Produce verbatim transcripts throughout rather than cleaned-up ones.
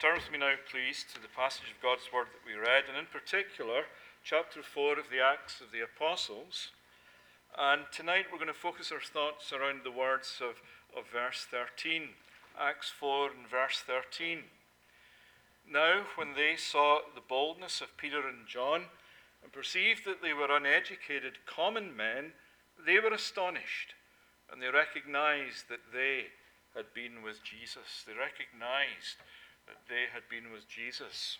Turn with me now, please, to the passage of God's Word that we read, and in particular, chapter four of the Acts of the Apostles. And tonight we're going to focus our thoughts around the words of, of verse thirteen. Acts four and verse thirteen. Now, when they saw the boldness of Peter and John, and perceived that they were uneducated common men, they were astonished, and they recognized that they had been with Jesus. They recognized that they had been with Jesus.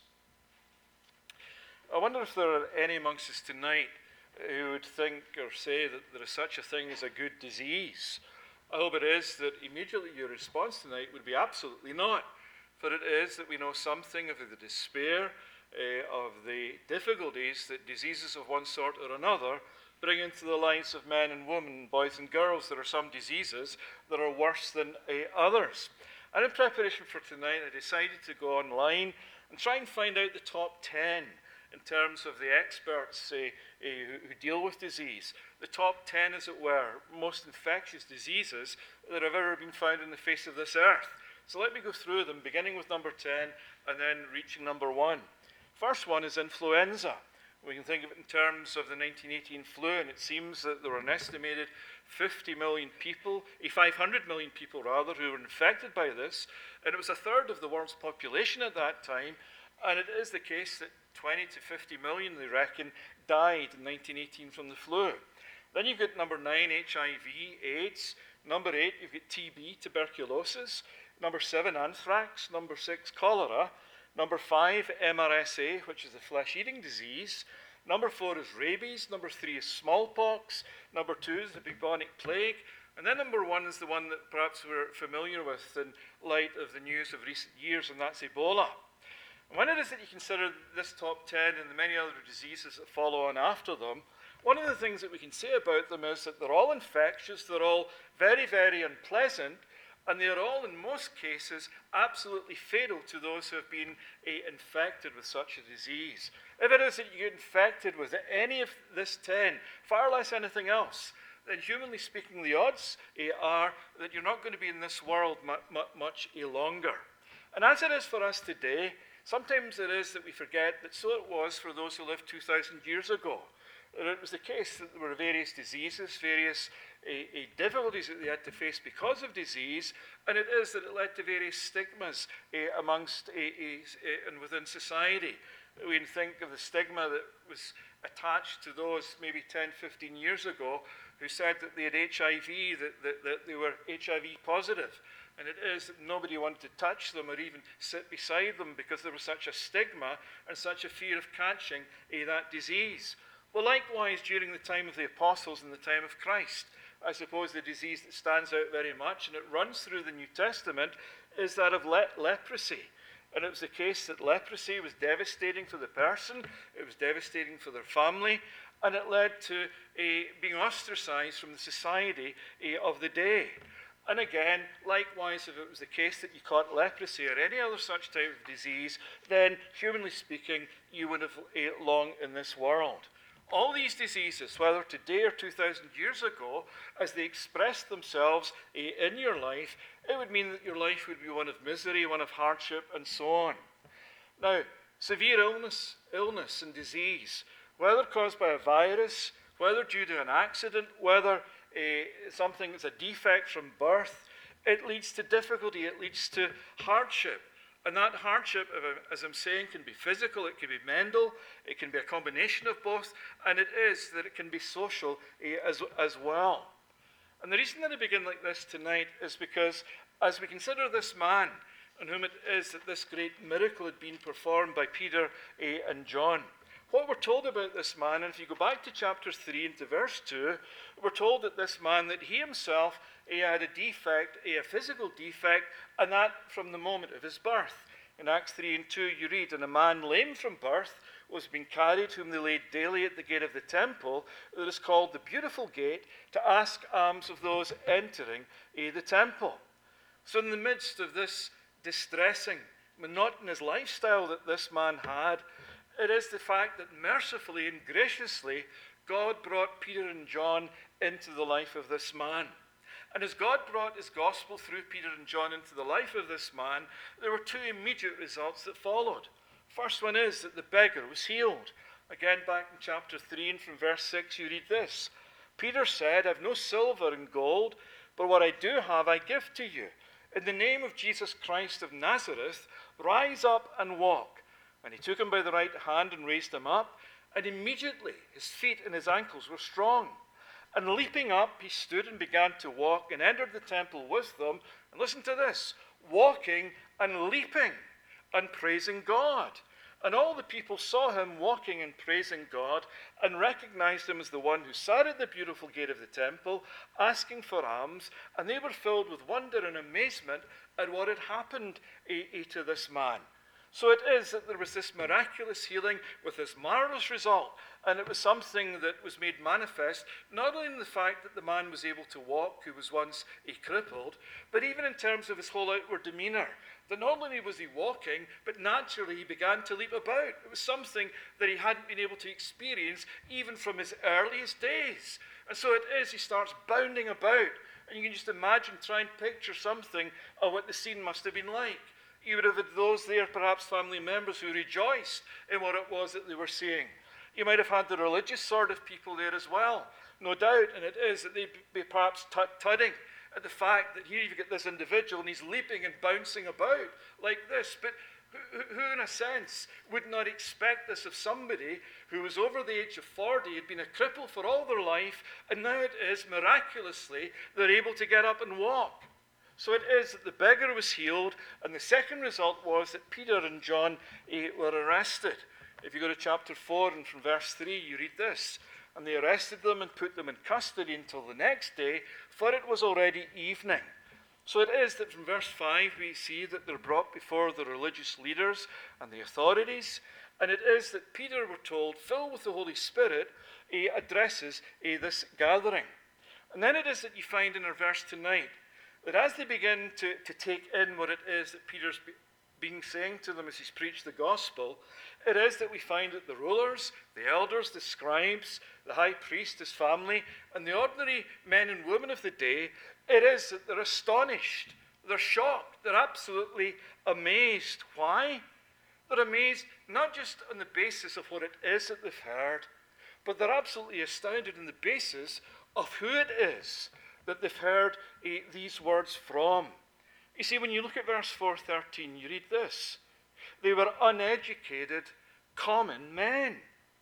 I wonder if there are any amongst us tonight who would think or say that there is such a thing as a good disease. I hope it is that immediately your response tonight would be absolutely not. For it is that we know something of the despair, uh, of the difficulties that diseases of one sort or another bring into the lives of men and women, boys and girls. There are some diseases that are worse than uh, others. And in preparation for tonight, I decided to go online and try and find out the top ten in terms of the experts uh, uh, who, who deal with disease. The top ten, as it were, most infectious diseases that have ever been found on the face of this earth. So let me go through them, beginning with number ten and then reaching number one. First one is influenza. We can think of it in terms of the nineteen eighteen flu, and it seems that there were an estimated fifty million people, five hundred million people rather, who were infected by this, and it was a third of the world's population at that time, and it is the case that twenty to fifty million, they reckon, died in nineteen eighteen from the flu. Then you've got number nine, H I V, AIDS. Number eight, you've got T B, tuberculosis. Number seven, anthrax. Number six, cholera. Number five, M R S A, which is the flesh-eating disease. Number four is rabies. Number three is smallpox. Number two is the bubonic plague. And then number one is the one that perhaps we're familiar with in light of the news of recent years, and that's Ebola. And when it is that you consider this top ten and the many other diseases that follow on after them, one of the things that we can say about them is that they're all infectious, they're all very, very unpleasant, and they are all, in most cases, absolutely fatal to those who have been uh, infected with such a disease. If it is that you get infected with any of this ten, far less anything else, then humanly speaking, the odds uh, are that you're not going to be in this world mu- mu- much uh, longer. And as it is for us today, sometimes it is that we forget that so it was for those who lived two thousand years ago. That it was the case that there were various diseases, various uh, uh, difficulties that they had to face because of disease, and it is that it led to various stigmas uh, amongst uh, uh, and within society. We can think of the stigma that was attached to those maybe ten, fifteen years ago who said that they had H I V, that, that, that they were H I V positive. And it is that nobody wanted to touch them or even sit beside them because there was such a stigma and such a fear of catching uh, that disease. Well, likewise, during the time of the apostles and the time of Christ, I suppose the disease that stands out very much, and it runs through the New Testament, is that of le- leprosy. And it was the case that leprosy was devastating for the person, it was devastating for their family, and it led to uh, being ostracized from the society uh, of the day. And again, likewise, if it was the case that you caught leprosy or any other such type of disease, then, humanly speaking, you would have uh, long in this world. All these diseases, whether today or two thousand years ago, as they expressed themselves uh, in your life, it would mean that your life would be one of misery, one of hardship, and so on. Now, severe illness, illness and disease, whether caused by a virus, whether due to an accident, whether uh, something that's a defect from birth, it leads to difficulty, it leads to hardship. And that hardship, as I'm saying, can be physical, it can be mental, it can be a combination of both, and it is that it can be social uh, as, as well. And the reason that I begin like this tonight is because as we consider this man, on whom it is that this great miracle had been performed by Peter uh, and John, what we're told about this man, and if you go back to chapter three and to verse two, we're told that this man, that he himself he had a defect, a physical defect, and that from the moment of his birth. In Acts three and two you read, and a man lame from birth was being carried, whom they laid daily at the gate of the temple, that is called the Beautiful Gate, to ask alms of those entering eh, the temple. So in the midst of this distressing, monotonous lifestyle that this man had, it is the fact that mercifully and graciously God brought Peter and John into the life of this man. And as God brought his gospel through Peter and John into the life of this man, there were two immediate results that followed. First one is that the beggar was healed. Again, back in chapter three and from verse six, you read this. Peter said, "I've no silver and gold, but what I do have I give to you. In the name of Jesus Christ of Nazareth, rise up and walk." And he took him by the right hand and raised him up, and immediately his feet and his ankles were strong. And leaping up, he stood and began to walk and entered the temple with them. And listen to this, walking and leaping and praising God. And all the people saw him walking and praising God and recognized him as the one who sat at the beautiful gate of the temple, asking for alms. And they were filled with wonder and amazement at what had happened to this man. So it is that there was this miraculous healing with this marvelous result. And it was something that was made manifest, not only in the fact that the man was able to walk, who was once a crippled, but even in terms of his whole outward demeanor. That not only was he walking, but naturally he began to leap about. It was something that he hadn't been able to experience even from his earliest days. And so it is, he starts bounding about. And you can just imagine, try and picture something of what the scene must have been like. You would have had those there, perhaps family members, who rejoiced in what it was that they were seeing. You might have had the religious sort of people there as well, no doubt, and it is that they'd be perhaps tut-tutting at the fact that here you've got this individual and he's leaping and bouncing about like this. But who, who in a sense, would not expect this of somebody who was over the age of forty, had been a cripple for all their life, and now it is, miraculously, they're able to get up and walk. So it is that the beggar was healed, and the second result was that Peter and John eh, were arrested. If you go to chapter four and from verse three, you read this. And they arrested them and put them in custody until the next day, for it was already evening. So it is that from verse five we see that they're brought before the religious leaders and the authorities. And it is that Peter, we're told, filled with the Holy Spirit, eh, addresses eh, this gathering. And then it is that you find in our verse tonight that as they begin to, to take in what it is that Peter's be, being saying to them as he's preached the gospel, it is that we find that the rulers, the elders, the scribes, the high priest, his family, and the ordinary men and women of the day, it is that they're astonished, they're shocked, they're absolutely amazed. Why? They're amazed not just on the basis of what it is that they've heard, but they're absolutely astounded on the basis of who it is that they've heard uh, these words from. You see, when you look at verse four thirteen, you read this. They were uneducated, common men.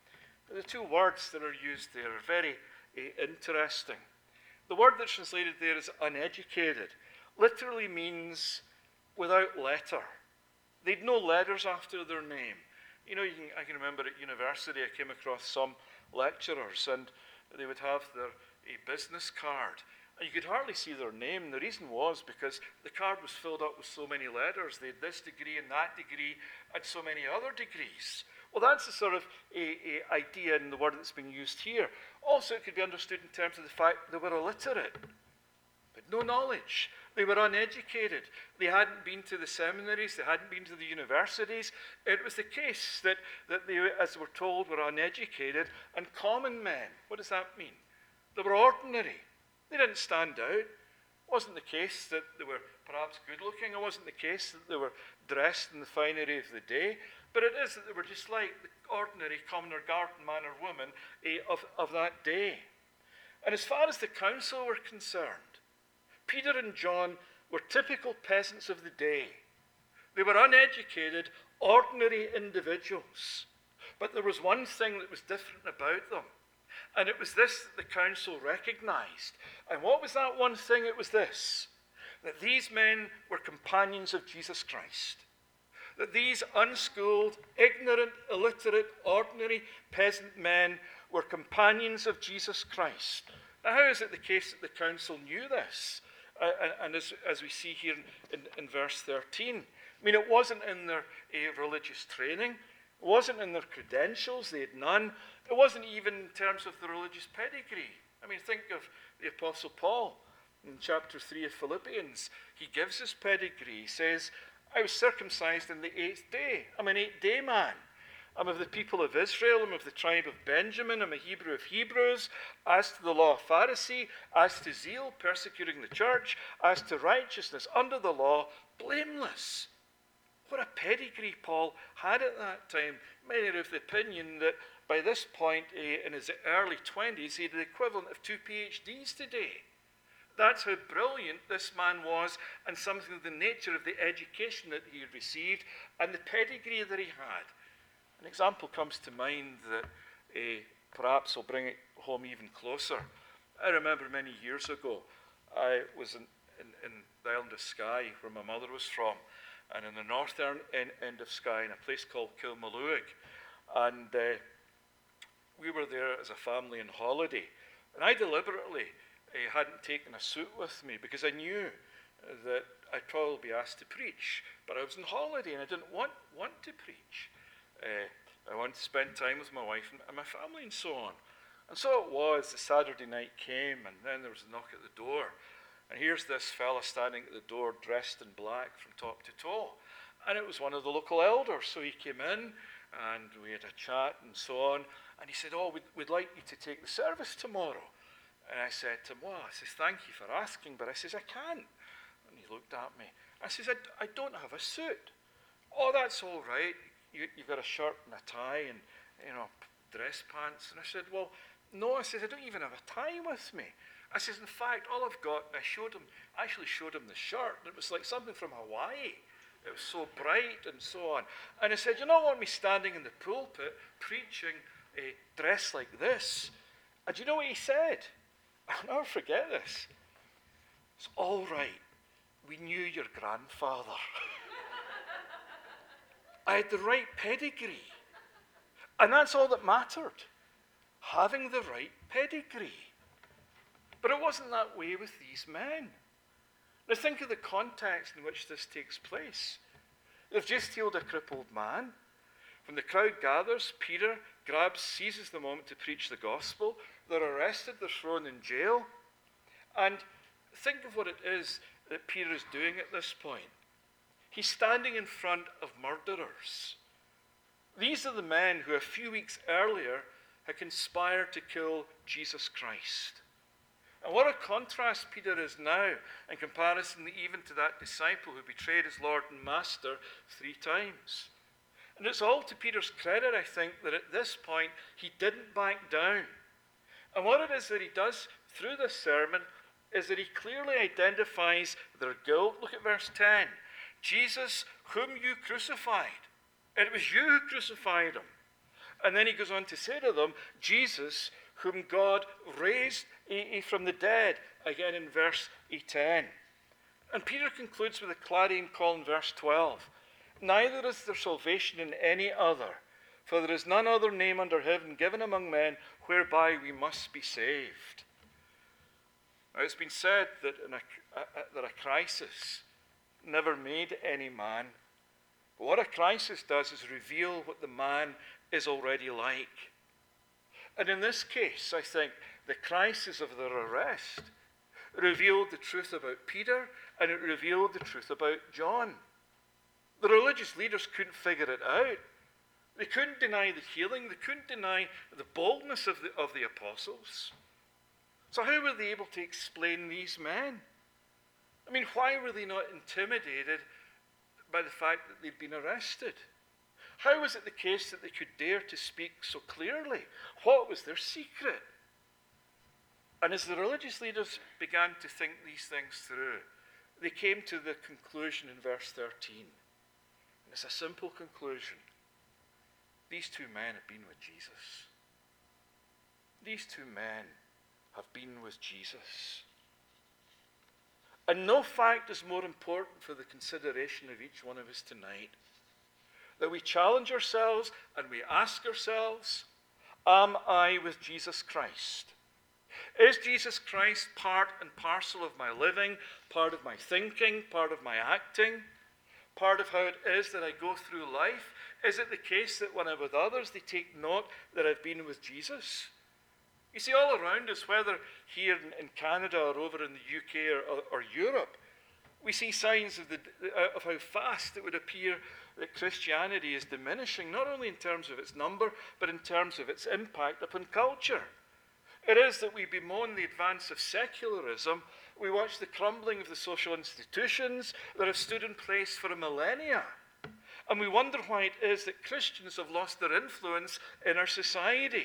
The two words that are used there are very uh, interesting. The word that's translated there is uneducated. Literally means without letter. They'd no letters after their name. You know, you can, I can remember at university I came across some lecturers and they would have their a business card. And you could hardly see their name. And the reason was because the card was filled up with so many letters. They had this degree and that degree and so many other degrees. Well, that's the sort of a, a idea in the word that's being used here. Also, it could be understood in terms of the fact they were illiterate, but no knowledge. They were uneducated. They hadn't been to the seminaries. They hadn't been to the universities. It was the case that, that they, as we're told, were uneducated and common men. What does that mean? They were ordinary. They didn't stand out. It wasn't the case that they were perhaps good-looking. It wasn't the case that they were dressed in the finery of the day. But it is that they were just like the ordinary, common or garden man or woman eh, of, of that day. And as far as the council were concerned, Peter and John were typical peasants of the day. They were uneducated, ordinary individuals. But there was one thing that was different about them. And it was this that the council recognized. And what was that one thing? It was this, that these men were companions of Jesus Christ. That these unschooled, ignorant, illiterate, ordinary peasant men were companions of Jesus Christ. Now, how is it the case that the council knew this? Uh, and and as, as we see here in, in, in verse thirteen, I mean, it wasn't in their uh, religious training. It wasn't in their credentials. They had none. It wasn't even in terms of the religious pedigree. I mean, think of the Apostle Paul in chapter three of Philippians. He gives his pedigree. He says, I was circumcised in the eighth day. I'm an eight-day man. I'm of the people of Israel. I'm of the tribe of Benjamin. I'm a Hebrew of Hebrews. As to the law, a Pharisee. As to zeal, persecuting the church. As to righteousness under the law, blameless. What a pedigree Paul had at that time. Many are of the opinion that by this point, eh, in his early twenties, he had the equivalent of two PhDs today. That's how brilliant this man was, and something of the nature of the education that he had received and the pedigree that he had. An example comes to mind that uh, perhaps will bring it home even closer. I remember many years ago, I was in, in, in the island of Skye, where my mother was from, and in the northern end, end of Skye, in a place called Kilmalloig. And uh, we were there as a family on holiday. And I deliberately I hadn't taken a suit with me because I knew that I'd probably be asked to preach. But I was on holiday and I didn't want, want to preach. Uh, I wanted to spend time with my wife and, and my family and so on. And so it was, the Saturday night came and then there was a knock at the door. And here's this fella standing at the door dressed in black from top to toe. And it was one of the local elders. So he came in and we had a chat and so on. And he said, oh, we'd, we'd like you to take the service tomorrow. And I said to him, well, I says, thank you for asking, but I says, I can't. And he looked at me. I says, I, I don't have a suit. Oh, that's all right. You, you've got a shirt and a tie and, you know, dress pants. And I said, well, no, I says, I don't even have a tie with me. I says, in fact, all I've got, I showed him, I actually showed him the shirt, and it was like something from Hawaii. It was so bright and so on. And I said, you don't want me standing in the pulpit preaching a dress like this. And do you know what he said? I'll never forget this. It's all right. We knew your grandfather. I had the right pedigree. And that's all that mattered. Having the right pedigree. But it wasn't that way with these men. Now think of the context in which this takes place. They've just healed a crippled man. When the crowd gathers, Peter grabs, seizes the moment to preach the gospel. They're arrested, they're thrown in jail. And think of what it is that Peter is doing at this point. He's standing in front of murderers. These are the men who a few weeks earlier had conspired to kill Jesus Christ. And what a contrast Peter is now in comparison even to that disciple who betrayed his Lord and Master three times. And it's all to Peter's credit, I think, that at this point he didn't back down. And what it is that he does through this sermon is that he clearly identifies their guilt. Look at verse ten. Jesus, whom you crucified. And it was you who crucified him. And then he goes on to say to them, Jesus, whom God raised from the dead, again in verse ten. And Peter concludes with a clarion call in verse twelve. Neither is there salvation in any other, for there is none other name under heaven given among men whereby we must be saved. Now it's been said that, in a, a, that a crisis never made any man. But what a crisis does is reveal what the man is already like. And in this case, I think, the crisis of their arrest revealed the truth about Peter, and it revealed the truth about John. The religious leaders couldn't figure it out. They couldn't deny the healing. They couldn't deny the boldness of the, of the apostles. So how were they able to explain these men? I mean, why were they not intimidated by the fact that they'd been arrested? How was it the case that they could dare to speak so clearly? What was their secret? And as the religious leaders began to think these things through, they came to the conclusion in verse thirteen. And it's a simple conclusion. These two men have been with Jesus. These two men have been with Jesus. And no fact is more important for the consideration of each one of us tonight. That we challenge ourselves and we ask ourselves, am I with Jesus Christ? Is Jesus Christ part and parcel of my living, part of my thinking, part of my acting, part of how it is that I go through life? Is it the case that when I'm with others, they take note that I've been with Jesus? You see, all around us, whether here in Canada or over in the U K or, or, or Europe, We see signs of, the, of how fast it would appear that Christianity is diminishing, not only in terms of its number, but in terms of its impact upon culture. It is that we bemoan the advance of secularism. We watch the crumbling of the social institutions that have stood in place for a millennia. And we wonder why it is that Christians have lost their influence in our society.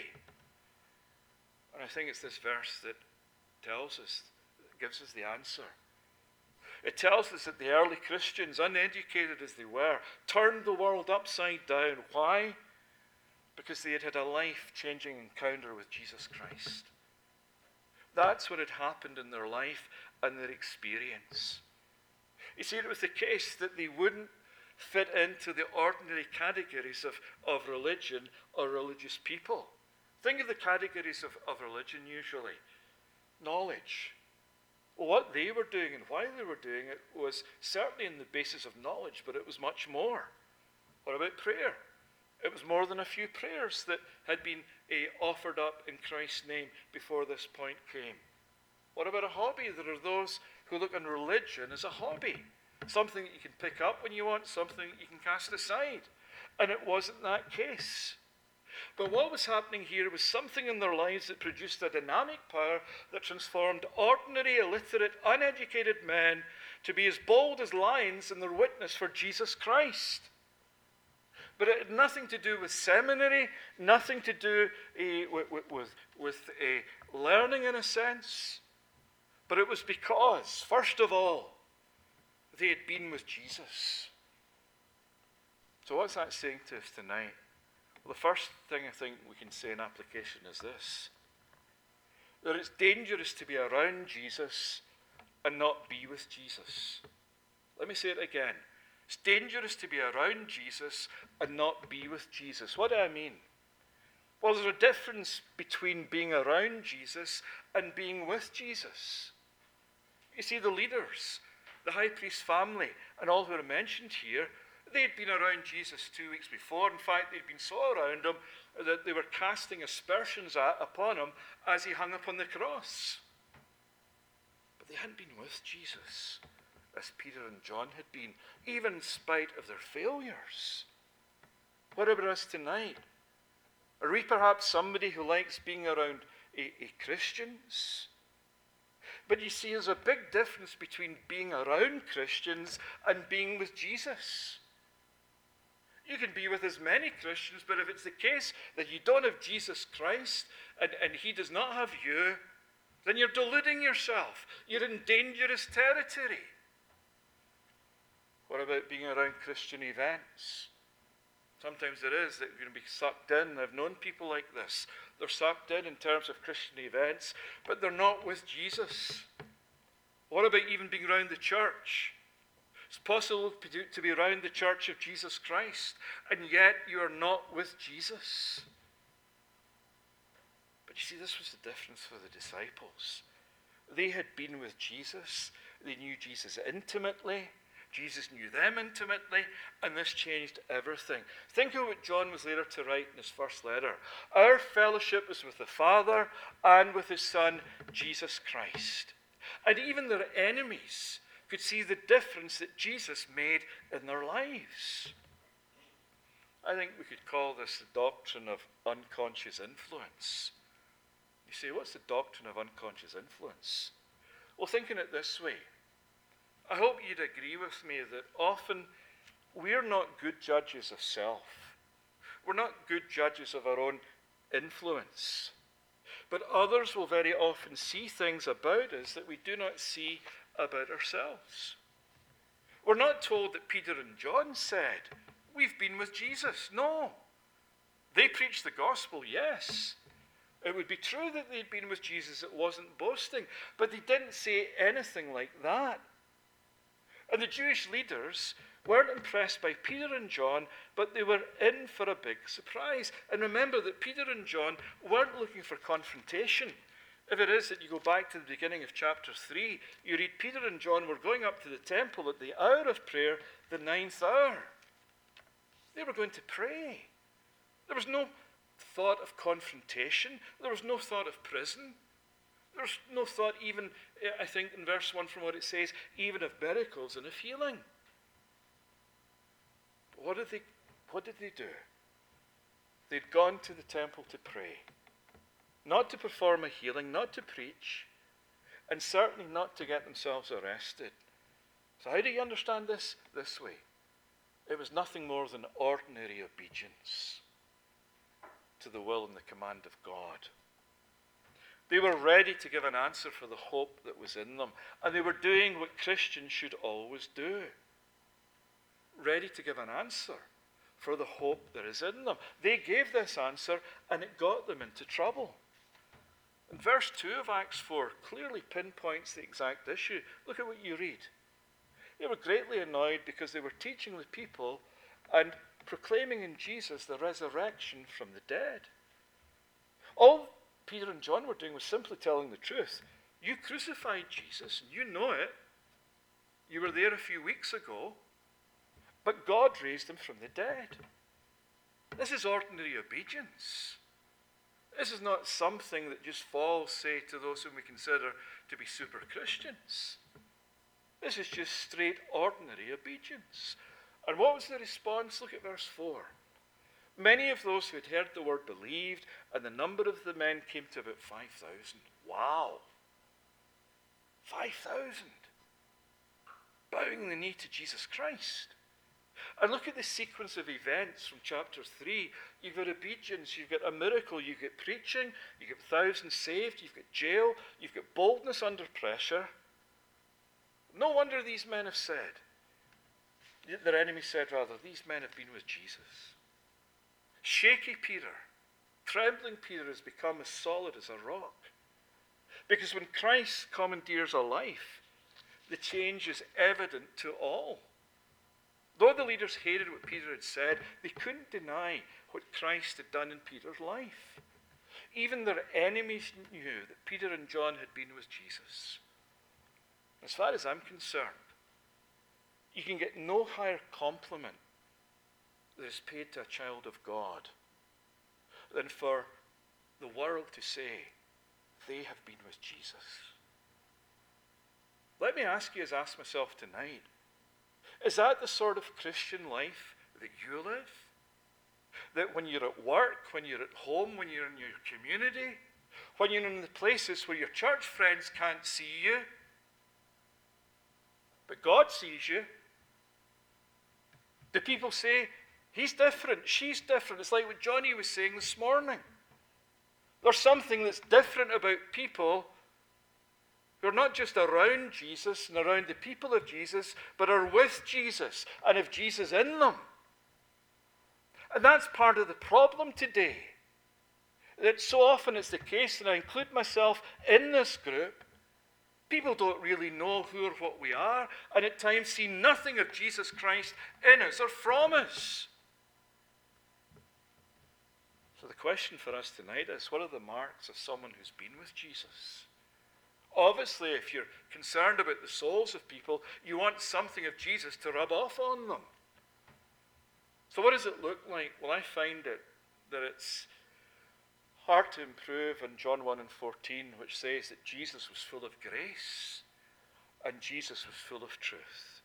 And I think it's this verse that tells us, that gives us the answer. It tells us that the early Christians, uneducated as they were, turned the world upside down. Why? Because they had had a life-changing encounter with Jesus Christ. That's what had happened in their life and their experience. You see, it was the case that they wouldn't fit into the ordinary categories of, of religion or religious people. Think of the categories of, of religion usually. Knowledge. Well, what they were doing and why they were doing it was certainly in the basis of knowledge, but it was much more. What about prayer? It was more than a few prayers that had been uh, offered up in Christ's name before this point came. What about a hobby? There are those who look on religion as a hobby. Something that you can pick up when you want, something that you can cast aside. And it wasn't that case. But what was happening here was something in their lives that produced a dynamic power that transformed ordinary, illiterate, uneducated men to be as bold as lions in their witness for Jesus Christ. But it had nothing to do with seminary, nothing to do uh, with, with, with, with uh, learning in a sense. But it was because, first of all, they had been with Jesus. So what's that saying to us tonight? Well, the first thing I think we can say in application is this: that it's dangerous to be around Jesus and not be with Jesus. Let me say it again. It's dangerous to be around Jesus and not be with Jesus. What do I mean? Well, there's a difference between being around Jesus and being with Jesus. You see, the leaders, the high priest family, and all who are mentioned here, they had been around Jesus two weeks before. In fact, they'd been so around him that they were casting aspersions at, upon him as he hung upon the cross. But they hadn't been with Jesus as Peter and John had been, even in spite of their failures. What about us tonight? Are we perhaps somebody who likes being around a, a Christians? But you see, there's a big difference between being around Christians and being with Jesus. You can be with as many Christians, but if it's the case that you don't have Jesus Christ and, and he does not have you, then you're deluding yourself. You're in dangerous territory. What about being around Christian events? Sometimes it is that you're going to be sucked in. I've known people like this. They're sucked in in terms of Christian events, but they're not with Jesus. What about even being around the church? It's possible to be around the church of Jesus Christ, and yet you are not with Jesus. But you see, this was the difference for the disciples. They had been with Jesus. They knew Jesus intimately. Jesus knew them intimately, and this changed everything. Think of what John was later to write in his first letter. Our fellowship is with the Father and with his Son, Jesus Christ. And even their enemies could see the difference that Jesus made in their lives. I think we could call this the doctrine of unconscious influence. You say, what's the doctrine of unconscious influence? Well, thinking it this way, I hope you'd agree with me that often we're not good judges of self. We're not good judges of our own influence. But others will very often see things about us that we do not see about ourselves. We're not told that Peter and John said, we've been with Jesus. No. They preached the gospel, yes. It would be true that they'd been with Jesus. It wasn't boasting. But they didn't say anything like that. And the Jewish leaders weren't impressed by Peter and John, but they were in for a big surprise. And remember that Peter and John weren't looking for confrontation. If it is that you go back to the beginning of chapter three, you read Peter and John were going up to the temple at the hour of prayer, the ninth hour. They were going to pray. There was no thought of confrontation. There was no thought of prison. There's no thought even, I think, in verse one from what it says, even of miracles and of healing. But what did they, what did they do? They'd gone to the temple to pray. Not to perform a healing, not to preach, and certainly not to get themselves arrested. So how do you understand this? This way. It was nothing more than ordinary obedience to the will and the command of God. They were ready to give an answer for the hope that was in them. And they were doing what Christians should always do. Ready to give an answer for the hope that is in them. They gave this answer and it got them into trouble. And verse two of Acts four clearly pinpoints the exact issue. Look at what you read. They were greatly annoyed because they were teaching the people and proclaiming in Jesus the resurrection from the dead. All Peter and John were doing was simply telling the truth. You crucified Jesus, and you know it. You were there a few weeks ago, but God raised him from the dead. This is ordinary obedience. This is not something that just falls, say, to those whom we consider to be super Christians. This is just straight ordinary obedience. And what was the response? Look at verse four. Many of those who had heard the word believed, and the number of the men came to about five thousand. Wow! five thousand. Bowing the knee to Jesus Christ. And look at the sequence of events from chapter three. You've got obedience, you've got a miracle, you've got preaching, you've got thousands saved, you've got jail, you've got boldness under pressure. No wonder these men have said, their enemies said rather, these men have been with Jesus. Shaky Peter, trembling Peter has become as solid as a rock. Because when Christ commandeers a life, the change is evident to all. Though the leaders hated what Peter had said, they couldn't deny what Christ had done in Peter's life. Even their enemies knew that Peter and John had been with Jesus. As far as I'm concerned, you can get no higher compliment that is paid to a child of God than for the world to say they have been with Jesus. Let me ask you, as I ask myself tonight, is that the sort of Christian life that you live? That when you're at work, when you're at home, when you're in your community, when you're in the places where your church friends can't see you, but God sees you, do people say, he's different, she's different? It's like what Johnny was saying this morning. There's something that's different about people who are not just around Jesus and around the people of Jesus, but are with Jesus and have Jesus in them. And that's part of the problem today. That so often it's the case, and I include myself in this group, people don't really know who or what we are, and at times see nothing of Jesus Christ in us or from us. So the question for us tonight is, what are the marks of someone who's been with Jesus? Obviously, if you're concerned about the souls of people, you want something of Jesus to rub off on them. So what does it look like? Well, I find it that it's hard to improve in John one and fourteen, which says that Jesus was full of grace and Jesus was full of truth.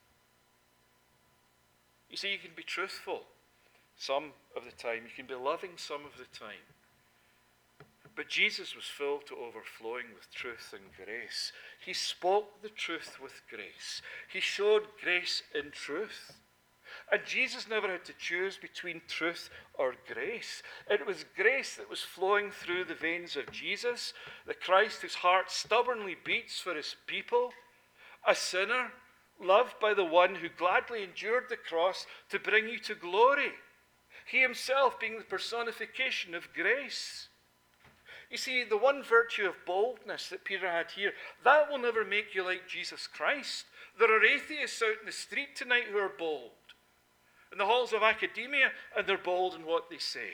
You see, you can be truthful some of the time. You can be loving some of the time. But Jesus was filled to overflowing with truth and grace. He spoke the truth with grace. He showed grace in truth. And Jesus never had to choose between truth or grace. It was grace that was flowing through the veins of Jesus, the Christ whose heart stubbornly beats for his people, a sinner loved by the one who gladly endured the cross to bring you to glory. He himself being the personification of grace. You see, the one virtue of boldness that Peter had here, that will never make you like Jesus Christ. There are atheists out in the street tonight who are bold, in the halls of academia, and they're bold in what they say.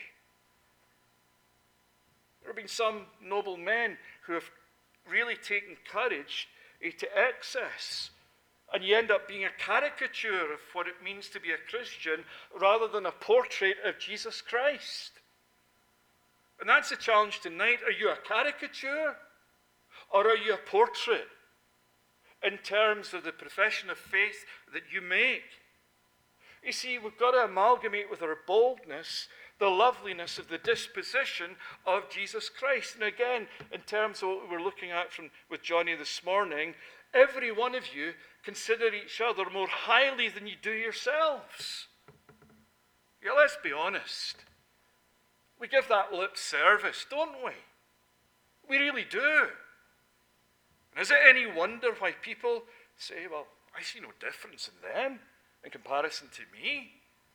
There have been some noble men who have really taken courage to excess, and you end up being a caricature of what it means to be a Christian rather than a portrait of Jesus Christ. And that's the challenge tonight. Are you a caricature? Or are you a portrait in terms of the profession of faith that you make? You see, we've got to amalgamate with our boldness the loveliness of the disposition of Jesus Christ. And again, in terms of what we were looking at from with Johnny this morning, every one of you consider each other more highly than you do yourselves. Yeah, let's be honest. We give that lip service, don't we? We really do. And is it any wonder why people say, well, I see no difference in them in comparison to me?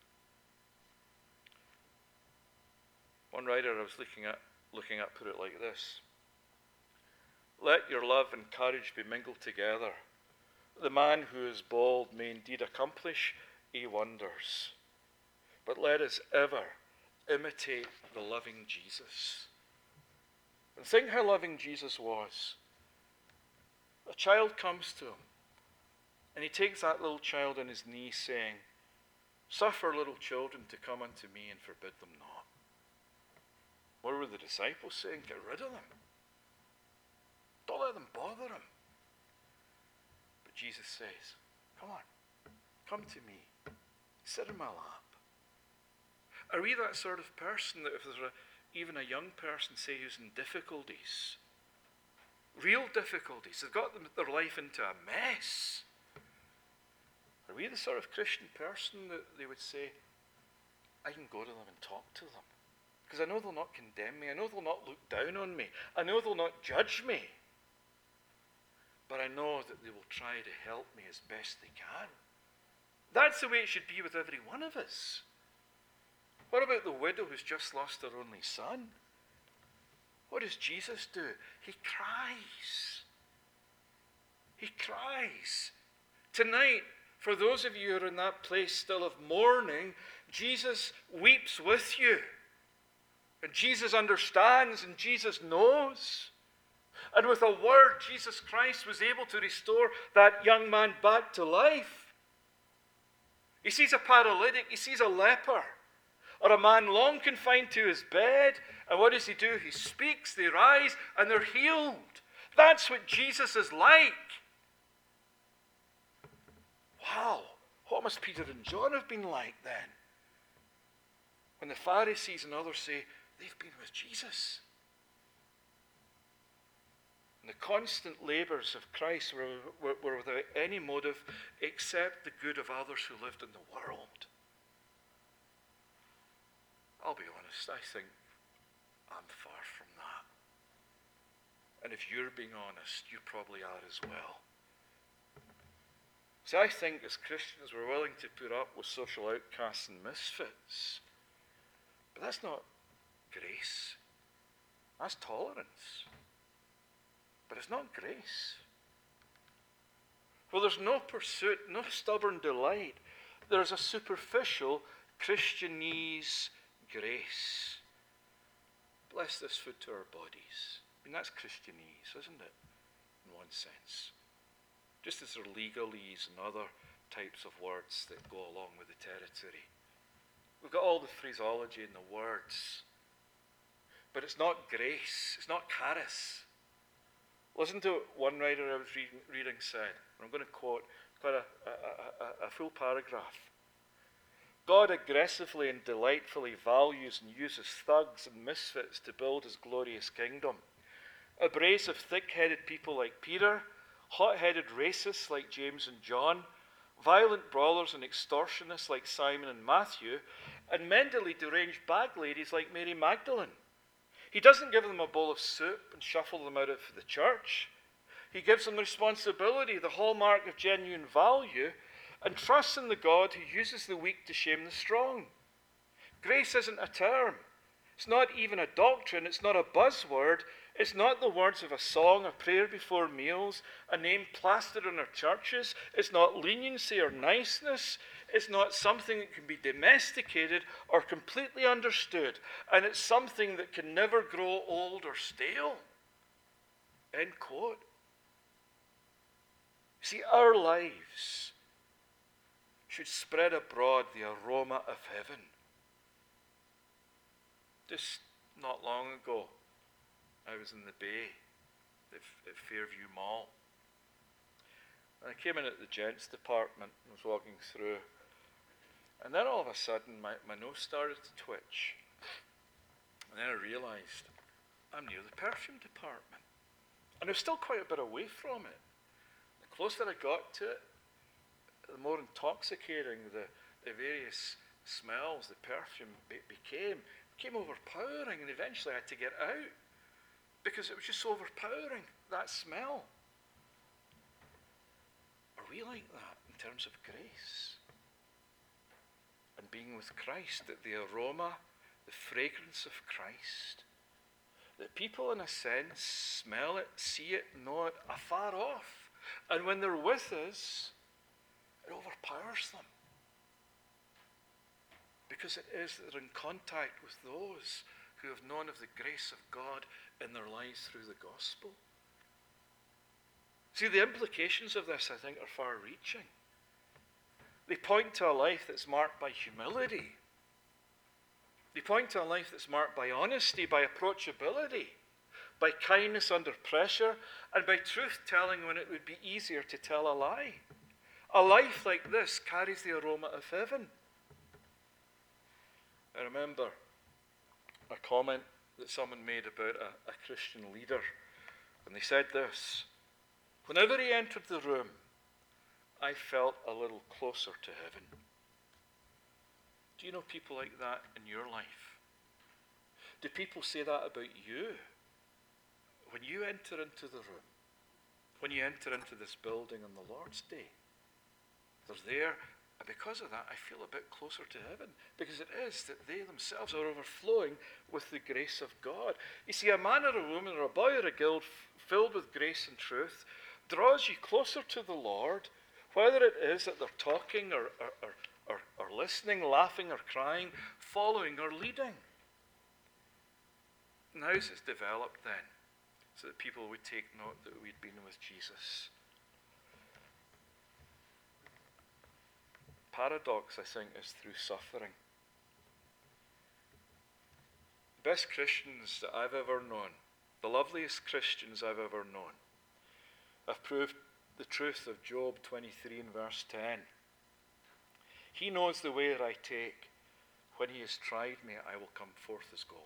One writer I was looking at, looking at put it like this. Let your love and courage be mingled together. The man who is bold may indeed accomplish a wonders. But let us ever imitate the loving Jesus. And think how loving Jesus was. A child comes to him, and he takes that little child on his knee, saying, suffer little children to come unto me and forbid them not. What were the disciples saying? Get rid of them. Don't let them bother him. But Jesus says, come on, come to me. Sit in my lap. Are we that sort of person that if there's a, even a young person, say, who's in difficulties, real difficulties, they've got them, their life into a mess, are we the sort of Christian person that they would say, I can go to them and talk to them? Because I know they'll not condemn me. I know they'll not look down on me. I know they'll not judge me. But I know that they will try to help me as best they can. That's the way it should be with every one of us. What about the widow who's just lost her only son? What does Jesus do? He cries. He cries. Tonight, for those of you who are in that place still of mourning, Jesus weeps with you. And Jesus understands and Jesus knows. And with a word, Jesus Christ was able to restore that young man back to life. He sees a paralytic, he sees a leper, or a man long confined to his bed. And what does he do? He speaks, they rise, and they're healed. That's what Jesus is like. Wow, what must Peter and John have been like then? When the Pharisees and others say, they've been with Jesus. And the constant labours of Christ were, were, were without any motive except the good of others who lived in the world. I'll be honest, I think I'm far from that. And if you're being honest, you probably are as well. See, I think as Christians we're willing to put up with social outcasts and misfits. But that's not grace. That's tolerance. But it's not grace. Well, there's no pursuit, no stubborn delight. There's a superficial Christianese grace. Bless this food to our bodies. I mean, that's Christianese, isn't it? In one sense. Just as there are legalese and other types of words that go along with the territory. We've got all the phraseology and the words. But it's not grace. It's not charis. Listen to what one writer I was reading, reading said. I'm going to quote quite a, a, a, a full paragraph. God aggressively and delightfully values and uses thugs and misfits to build his glorious kingdom. Abrasive, thick-headed people like Peter, hot-headed racists like James and John, violent brawlers and extortionists like Simon and Matthew, and mentally deranged bag ladies like Mary Magdalene. He doesn't give them a bowl of soup and shuffle them out of the church. He gives them responsibility, the hallmark of genuine value, and trusts in the God who uses the weak to shame the strong. Grace isn't a term. It's not even a doctrine. It's not a buzzword. It's not the words of a song, a prayer before meals, a name plastered in our churches. It's not leniency or niceness. It's not something that can be domesticated or completely understood. And it's something that can never grow old or stale. End quote. See, our lives should spread abroad the aroma of heaven. Just not long ago, I was in the Bay, at, at Fairview Mall. And I came in at the gents department and was walking through. And then all of a sudden, my, my nose started to twitch. And then I realised I'm near the perfume department. And I was still quite a bit away from it. The closer I got to it, the more intoxicating the, the various smells, the perfume be- became. It became overpowering, and eventually I had to get out because it was just so overpowering, that smell. Are we like that in terms of grace? And being with Christ, that the aroma, the fragrance of Christ, that people in a sense smell it, see it, know it afar off. And when they're with us, it overpowers them. Because it is that they're in contact with those who have known of the grace of God in their lives through the gospel. See, the implications of this, I think, are far-reaching. They point to a life that's marked by humility. They point to a life that's marked by honesty, by approachability, by kindness under pressure, and by truth-telling when it would be easier to tell a lie. A life like this carries the aroma of heaven. I remember a comment that someone made about a, a Christian leader, and they said this: whenever he entered the room, I felt a little closer to heaven. Do you know people like that in your life? Do people say that about you? When you enter into the room, when you enter into this building on the Lord's Day, they're there, and because of that, I feel a bit closer to heaven, because it is that they themselves are overflowing with the grace of God. You see, a man or a woman or a boy or a girl f- filled with grace and truth draws you closer to the Lord, whether it is that they're talking or, or, or, or, or listening, laughing or crying, following or leading. And how is it developed then, so that people would take note that we'd been with Jesus? Paradox, I think, is through suffering. The best Christians that I've ever known, the loveliest Christians I've ever known, have proved the truth of Job twenty-three and verse ten. He knows the way that I take. When he has tried me, I will come forth as gold.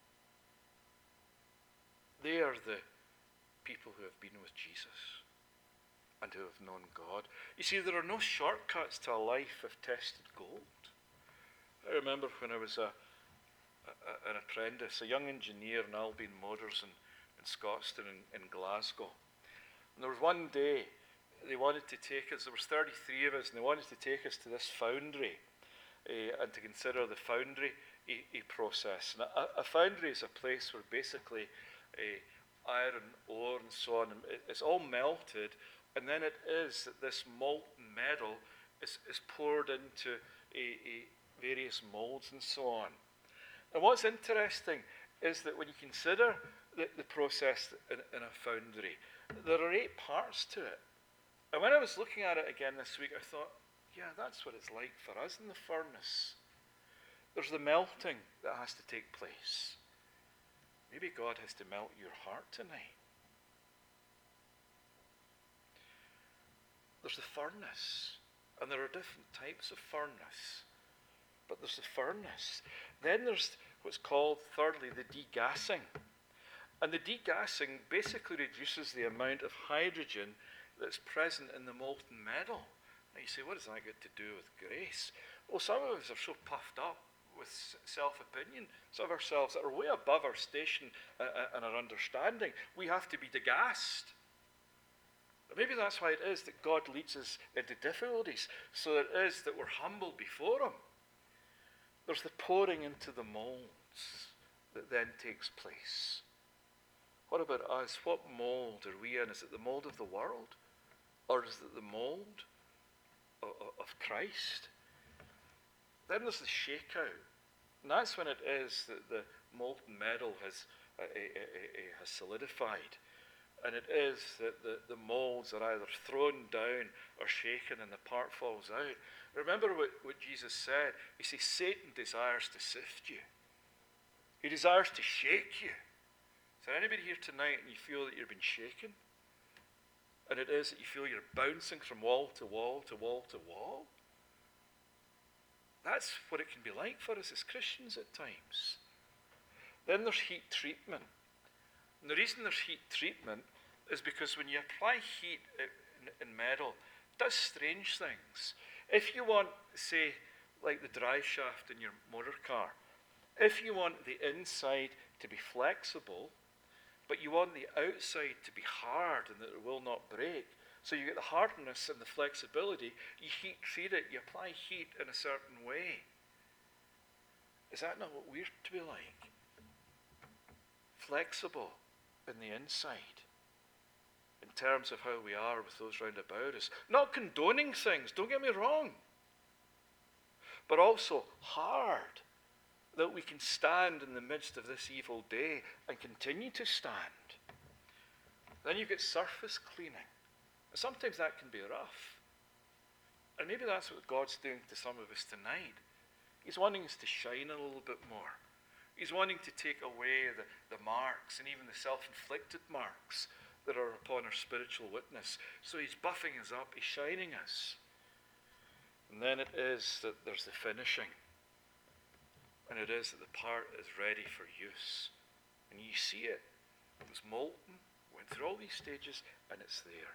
They are the people who have been with Jesus and who have known God. You see, there are no shortcuts to a life of tested gold. I remember when I was a, a, an apprentice, a young engineer in Albion Motors in, in Scotstoun in, in Glasgow. And there was one day they wanted to take us, there was thirty-three of us, and they wanted to take us to this foundry uh, and to consider the foundry a, a process. And a, a foundry is a place where basically uh, iron, ore, and so on, it, it's all melted. And then it is that this molten metal is, is poured into a, a various molds and so on. And what's interesting is that when you consider the, the process in, in a foundry, there are eight parts to it. And when I was looking at it again this week, I thought, yeah, that's what it's like for us in the furnace. There's the melting that has to take place. Maybe God has to melt your heart tonight. There's the furnace, and there are different types of furnace, but there's the furnace. Then there's what's called, thirdly, the degassing. And the degassing basically reduces the amount of hydrogen that's present in the molten metal. Now you say, what does that got to do with grace? Well, some of us are so puffed up with self-opinion, some of ourselves that are way above our station and our understanding. We have to be degassed. Maybe that's why it is that God leads us into difficulties, so that it is that we're humble before him. There's the pouring into the molds that then takes place. What about us? What mold are we in? Is it the mold of the world? Or is it the mold of, of Christ? Then there's the shakeout. And that's when it is that the molten metal has, uh, uh, uh, has solidified. And it is that the, the molds are either thrown down or shaken and the part falls out. Remember what, what Jesus said. He says, Satan desires to sift you. He desires to shake you. there anybody here tonight and you feel that you've been shaken? And it is that you feel you're bouncing from wall to wall to wall to wall? That's what it can be like for us as Christians at times. Then there's heat treatment. And the reason there's heat treatment is because when you apply heat in, in metal, it does strange things. If you want, say, like the drive shaft in your motor car, if you want the inside to be flexible, but you want the outside to be hard and that it will not break, so you get the hardness and the flexibility, you heat treat it, you apply heat in a certain way. Is that not what we're to be like? Flexible in the inside, in terms of how we are with those round about us. Not condoning things, don't get me wrong, but also hard, that we can stand in the midst of this evil day and continue to stand. Then you get surface cleaning. Sometimes that can be rough. And maybe that's what God's doing to some of us tonight. He's wanting us to shine a little bit more. He's wanting to take away the, the marks and even the self-inflicted marks that are upon our spiritual witness. So he's buffing us up, he's shining us. And then it is that there's the finishing. And it is that the part is ready for use. And you see it. It was molten, went through all these stages, and it's there.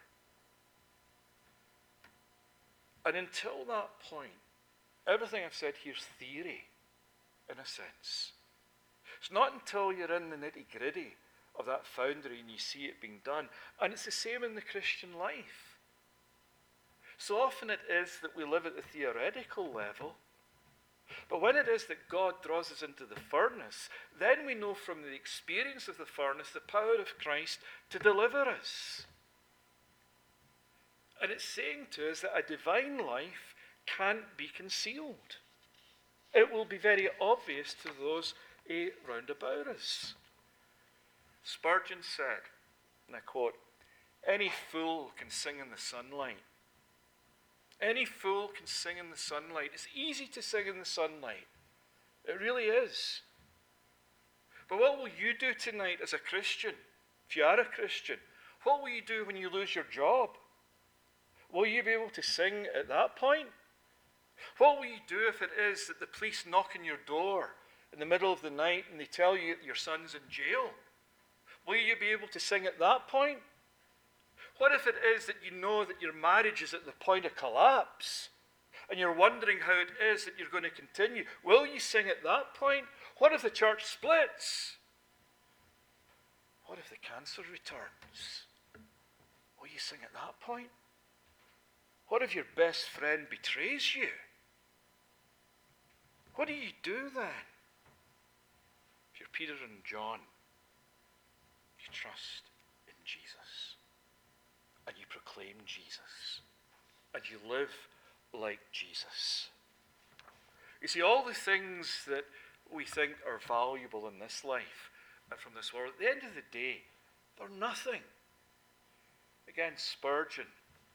And until that point, everything I've said here is theory, in a sense. It's not until you're in the nitty-gritty of that foundry and you see it being done. And it's the same in the Christian life. So often it is that we live at the theoretical level, but when it is that God draws us into the furnace, then we know from the experience of the furnace the power of Christ to deliver us. And it's saying to us that a divine life can't be concealed. It will be very obvious to those eh, round about us. Spurgeon said, and I quote, "Any fool can sing in the sunlight. Any fool can sing in the sunlight. It's easy to sing in the sunlight. It really is. But what will you do tonight as a Christian? If you are a Christian, what will you do when you lose your job? Will you be able to sing at that point? What will you do if it is that the police knock on your door in the middle of the night and they tell you that your son's in jail? Will you be able to sing at that point? What if it is that you know that your marriage is at the point of collapse and you're wondering how it is that you're going to continue? Will you sing at that point? What if the church splits? What if the cancer returns? Will you sing at that point? What if your best friend betrays you? What do you do then? If you're Peter and John, you trust in Jesus. And you proclaim Jesus. And you live like Jesus. You see, all the things that we think are valuable in this life and from this world, at the end of the day, they're nothing. Again, Spurgeon.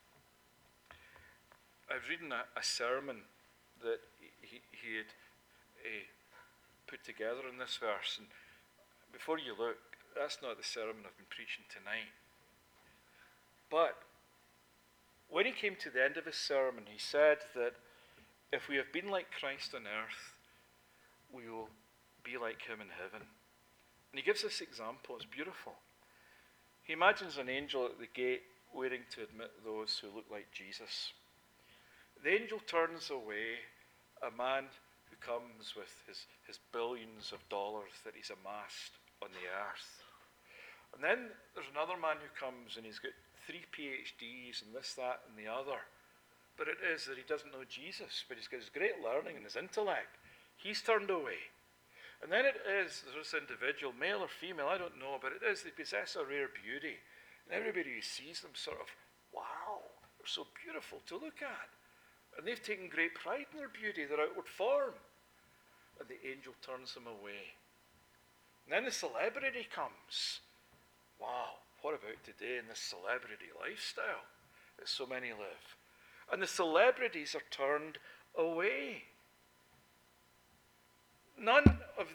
I was reading a, a sermon that he, he had uh, put together in this verse. And before you look, that's not the sermon I've been preaching tonight. But when he came to the end of his sermon, he said that if we have been like Christ on earth, we will be like him in heaven. And he gives this example. It's beautiful. He imagines an angel at the gate waiting to admit those who look like Jesus. The angel turns away a man who comes with his, his billions of dollars that he's amassed on the earth. And then there's another man who comes and he's got three PhDs and this, that, and the other. But it is that he doesn't know Jesus, but he's got his great learning and his intellect. He's turned away. And then it is this individual, male or female, I don't know, but it is they possess a rare beauty. And everybody who sees them sort of, wow, they're so beautiful to look at. And they've taken great pride in their beauty, their outward form. And the angel turns them away. And then the celebrity comes. Wow, what about today in this celebrity lifestyle that so many live? And the celebrities are turned away. None of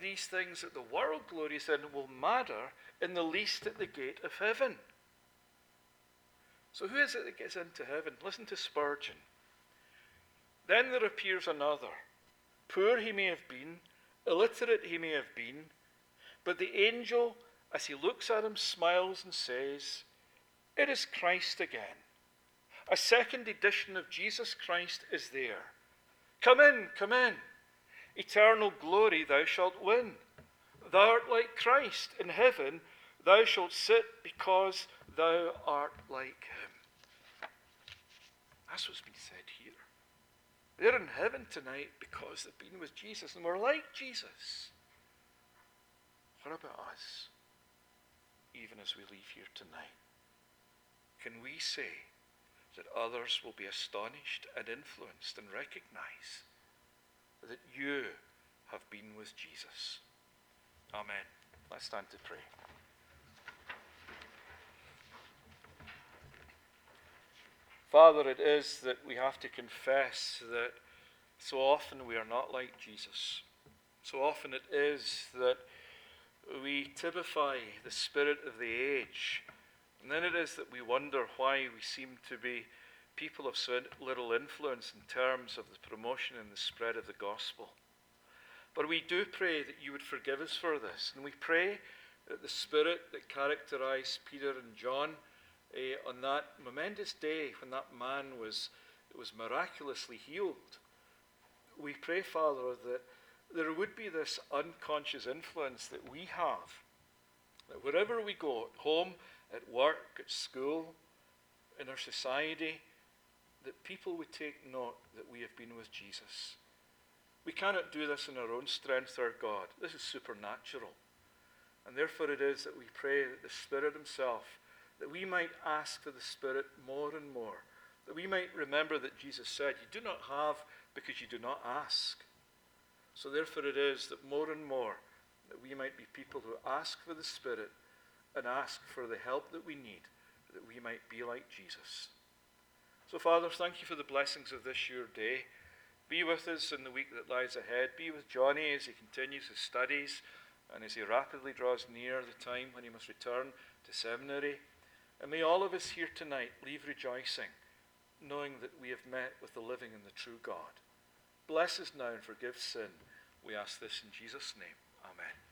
these things that the world glories in will matter in the least at the gate of heaven. So who is it that gets into heaven? Listen to Spurgeon. Then there appears another. Poor he may have been, illiterate he may have been, but the angel, as he looks at him, smiles and says, "It is Christ again. A second edition of Jesus Christ is there. Come in, come in. Eternal glory thou shalt win. Thou art like Christ. In heaven thou shalt sit because thou art like him." That's what's been said here. They're in heaven tonight because they've been with Jesus and we're like Jesus. What about us? Even as we leave here tonight, can we say that others will be astonished and influenced and recognize that you have been with Jesus? Amen. Let's stand to pray. Father, it is that we have to confess that so often we are not like Jesus. So often it is that we typify the spirit of the age. And then it is that we wonder why we seem to be people of so little influence in terms of the promotion and the spread of the gospel. But we do pray that you would forgive us for this. And we pray that the spirit that characterized Peter and John eh, on that momentous day when that man was, was miraculously healed, we pray, Father, that there would be this unconscious influence that we have. That wherever we go, at home, at work, at school, in our society, that people would take note that we have been with Jesus. We cannot do this in our own strength or God. This is supernatural. And therefore it is that we pray that the Spirit himself, that we might ask for the Spirit more and more, that we might remember that Jesus said, you do not have because you do not ask. So therefore it is that more and more that we might be people who ask for the Spirit and ask for the help that we need, that we might be like Jesus. So Father, thank you for the blessings of this your day. Be with us in the week that lies ahead. Be with Johnny as he continues his studies and as he rapidly draws near the time when he must return to seminary. And may all of us here tonight leave rejoicing, knowing that we have met with the living and the true God. Bless us now and forgive sin. We ask this in Jesus' name. Amen.